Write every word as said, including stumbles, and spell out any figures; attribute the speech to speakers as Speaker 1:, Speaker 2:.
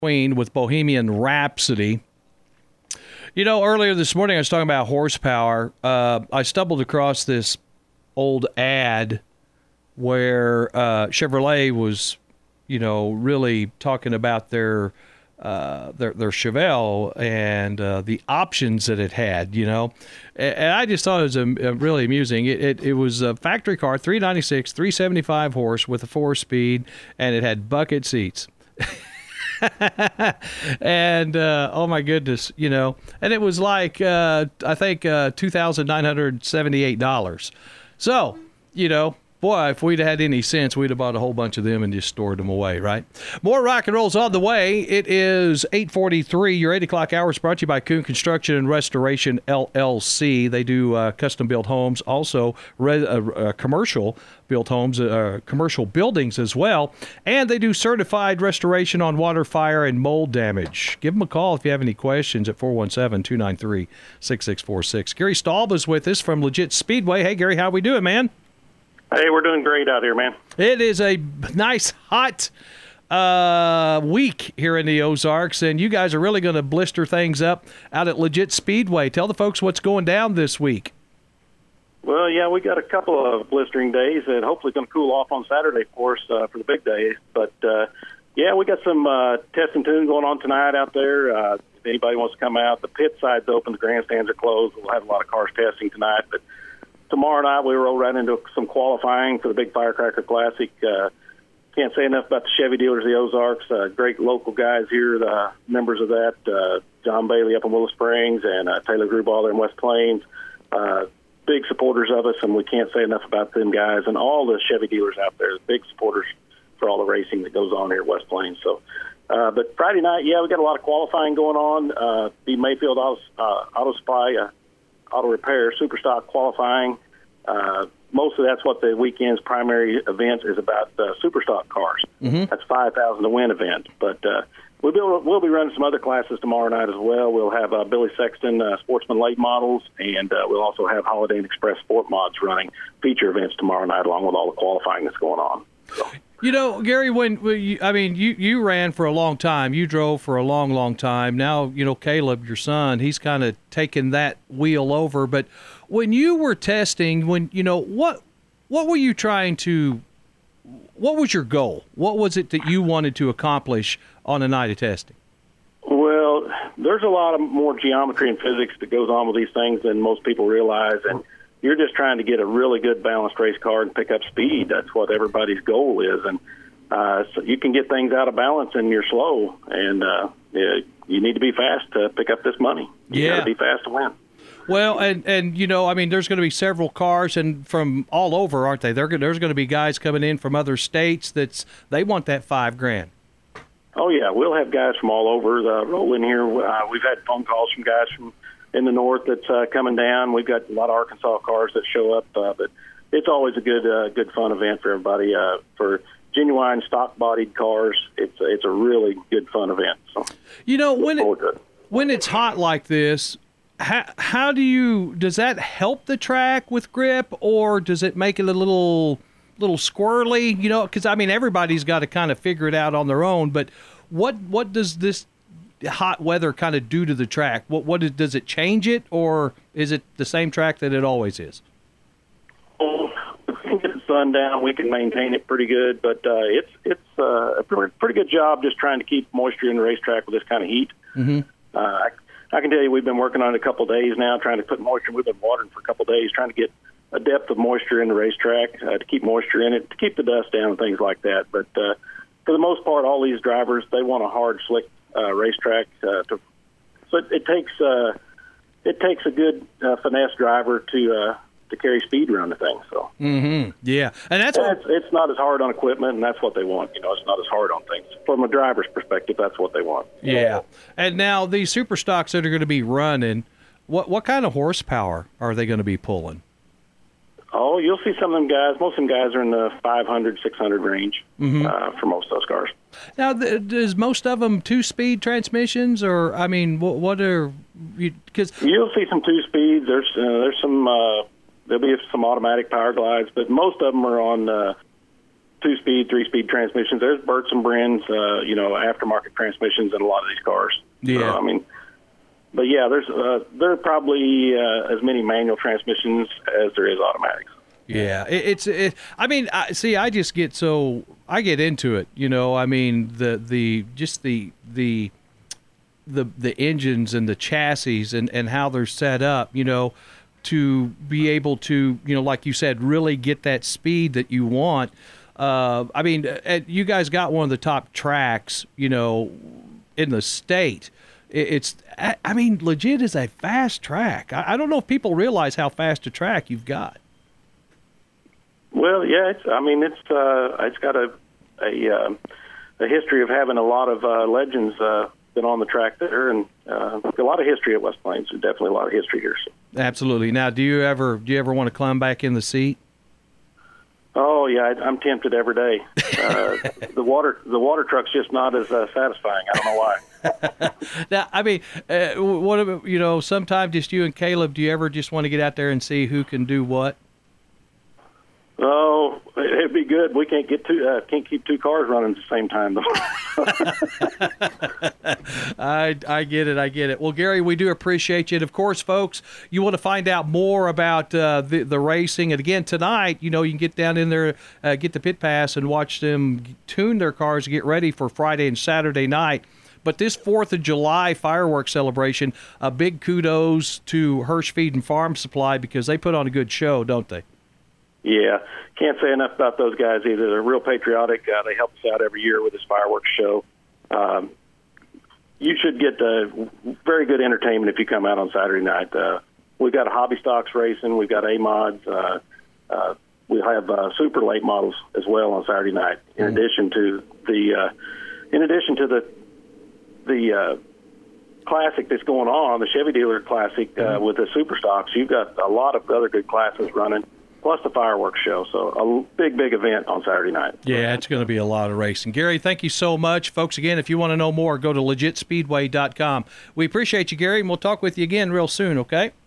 Speaker 1: Queen with Bohemian Rhapsody. You know, earlier this morning I was talking about horsepower. Uh, I stumbled across this old ad where uh, Chevrolet was, you know, really talking about their uh, their their Chevelle and uh, the options that it had. You know, and, and I just thought it was um, uh, really amusing. It, it it was a factory car, three ninety-six, three seventy-five horse with a four speed, and it had bucket seats. and uh, oh my goodness, you know, and it was like uh, I think uh, two thousand nine hundred seventy-eight dollars. So, you know, boy, if we'd had any sense, we'd have bought a whole bunch of them and just stored them away, right? More rock and roll's on the way. It is eight forty-three. Your eight o'clock hour is brought to you by Kuhn Construction and Restoration, L L C. They do uh, custom-built homes, also re- uh, uh, commercial-built homes, uh, commercial buildings as well. And they do certified restoration on water, fire, and mold damage. Give them a call if you have any questions at four one seven, two nine three, six six four six. Gary Staub is with us from Legit Speedway. Hey, Gary, how we doing, man?
Speaker 2: Hey, we're doing great out here, man.
Speaker 1: It is a nice, hot uh, week here in the Ozarks, and you guys are really going to blister things up out at Legit Speedway. Tell the folks what's going down this week.
Speaker 2: Well, yeah, we got a couple of blistering days, and hopefully going to cool off on Saturday for us uh, for the big days. But, uh, yeah, we got some uh, test and tune going on tonight out there. Uh, if anybody wants to come out, the pit side's open, the grandstands are closed. We'll have a lot of cars testing tonight, but tomorrow night, we roll right into some qualifying for the big Firecracker Classic. Uh, can't say enough about the Chevy dealers of the Ozarks. Uh, great local guys here, the members of that. Uh, John Bailey up in Willow Springs and uh, Taylor Grubauer in West Plains. Uh, big supporters of us, and we can't say enough about them guys. And all the Chevy dealers out there, big supporters for all the racing that goes on here at West Plains. So, uh, but Friday night, yeah, we got a lot of qualifying going on. Uh, the Mayfield Auto, uh, Auto Supply uh, Auto Repair Superstock qualifying. Uh, most of that's what the weekend's primary event is about, uh, Superstock cars. Mm-hmm. That's five thousand to win event. But uh, we'll, be, we'll be running some other classes tomorrow night as well. We'll have uh, Billy Sexton uh, Sportsman late models, and uh, we'll also have Holiday Inn Express Sport mods running feature events tomorrow night along with all the qualifying that's going on. So.
Speaker 1: You know, Gary, when, when you, I mean, you, you ran for a long time. You drove for a long, long time. Now, you know, Caleb, your son, he's kind of taken that wheel over. But when you were testing, when, you know, what what were you trying to, what was your goal? What was it that you wanted to accomplish on a night of testing?
Speaker 2: Well, there's a lot of more geometry and physics that goes on with these things than most people realize. And you're just trying to get a really good balanced race car and pick up speed. That's what everybody's goal is. And uh, so you can get things out of balance and you're slow. And uh, yeah, you need to be fast to pick up this money. You
Speaker 1: yeah.
Speaker 2: got to be fast to win.
Speaker 1: Well, and, and, you know, I mean, there's going to be several cars and from all over, aren't they? They're, there's going to be guys coming in from other states that's they want that five grand.
Speaker 2: Oh, yeah. We'll have guys from all over uh, roll in here. Uh, we've had phone calls from guys from in the north that's uh, coming down. We've got a lot of Arkansas cars that show up, uh, but it's always a good, uh, good fun event for everybody. Uh, for genuine stock-bodied cars, it's it's a really good fun event. So,
Speaker 1: you know, when it, it. when it's hot like this, how how do you does that help the track with grip, or does it make it a little little squirrely? You know, because I mean everybody's got to kind of figure it out on their own. But what what does this hot weather kind of do to the track? What what is, does it change it, or is it the same track that it always is?
Speaker 2: Well, if we can get the sun down, we can maintain it pretty good, but uh, it's it's uh, a pretty, pretty good job just trying to keep moisture in the racetrack with this kind of heat. Mm-hmm. Uh, I, I can tell you we've been working on it a couple of days now, trying to put moisture. We've been watering for a couple of days, trying to get a depth of moisture in the racetrack uh, to keep moisture in it, to keep the dust down and things like that. But uh, for the most part, all these drivers, they want a hard, slick Uh, racetrack, uh, to, so it, it takes uh, it takes a good uh, finesse driver to uh, to carry speed around the thing. So,
Speaker 1: mm-hmm. yeah, and that's
Speaker 2: and
Speaker 1: what,
Speaker 2: it's, it's not as hard on equipment, and that's what they want. You know, it's not as hard on things from a driver's perspective. That's what they want.
Speaker 1: Yeah, and now these super stocks that are going to be running, what what kind of horsepower are they going to be pulling?
Speaker 2: Oh, you'll see some of them guys. Most of them guys are in the five hundred, six hundred range mm-hmm. uh, for most of those cars.
Speaker 1: Now, th- is most of them two-speed transmissions, or I mean, what, what are? Because
Speaker 2: you, you'll see some two-speeds. There's uh, there's some uh, there'll be some automatic power glides, but most of them are on uh, two-speed, three-speed transmissions. There's Burts and Brins, uh, you know, aftermarket transmissions in a lot of these cars.
Speaker 1: Yeah.
Speaker 2: So, I mean, but yeah, there's uh, there are probably uh, as many manual transmissions as there is automatics.
Speaker 1: Yeah, it, it's. It, I mean, I, see, I just get so I get into it. You know, I mean, the the just the the the the engines and the chassis and and how they're set up. You know, to be able to, you know, like you said, really get that speed that you want. Uh, I mean, uh, you guys got one of the top tracks, you know, in the state. It, it's. I, I mean, legit is a fast track. I, I don't know if people realize how fast a track you've got.
Speaker 2: Well, yeah, it's, I mean, it's uh, it's got a a, uh, a history of having a lot of uh, legends uh, been on the track there, and uh, a lot of history at West Plains. There's definitely a lot of history here. So.
Speaker 1: Absolutely. Now, do you ever do you ever want to climb back in the seat?
Speaker 2: Oh yeah, I, I'm tempted every day. Uh, the water the water truck's just not as uh, satisfying. I don't know why.
Speaker 1: Now, I mean, uh, what about, you know? Sometimes just you and Caleb. Do you ever just want to get out there and see who can do what?
Speaker 2: Oh, it'd be good. We can't get two, uh, can't keep two cars running at the same time,
Speaker 1: though. I I get it. I get it. Well, Gary, we do appreciate you. And of course, folks, you want to find out more about uh, the the racing. And again, tonight, you know, you can get down in there, uh, get the pit pass, and watch them tune their cars, get ready for Friday and Saturday night. But this fourth of July fireworks celebration, a big kudos to Hirsch Feed and Farm Supply, because they put on a good show, don't they?
Speaker 2: Yeah, can't say enough about those guys either. They're real patriotic. Uh, they help us out every year with this fireworks show. Um, you should get uh, very good entertainment if you come out on Saturday night. Uh, we've got a hobby stocks racing. We've got A-mods. Uh, uh, we have uh, super late models as well on Saturday night. In mm-hmm. addition to the, uh, in addition to the the uh, classic that's going on, the Chevy Dealer Classic uh, mm-hmm. with the super stocks, you've got a lot of other good classes running, plus the fireworks show. So a big, big event on Saturday night.
Speaker 1: Yeah, it's going to be a lot of racing. Gary, thank you so much. Folks, again, if you want to know more, go to legit speedway dot com. We appreciate you, Gary, and we'll talk with you again real soon, okay?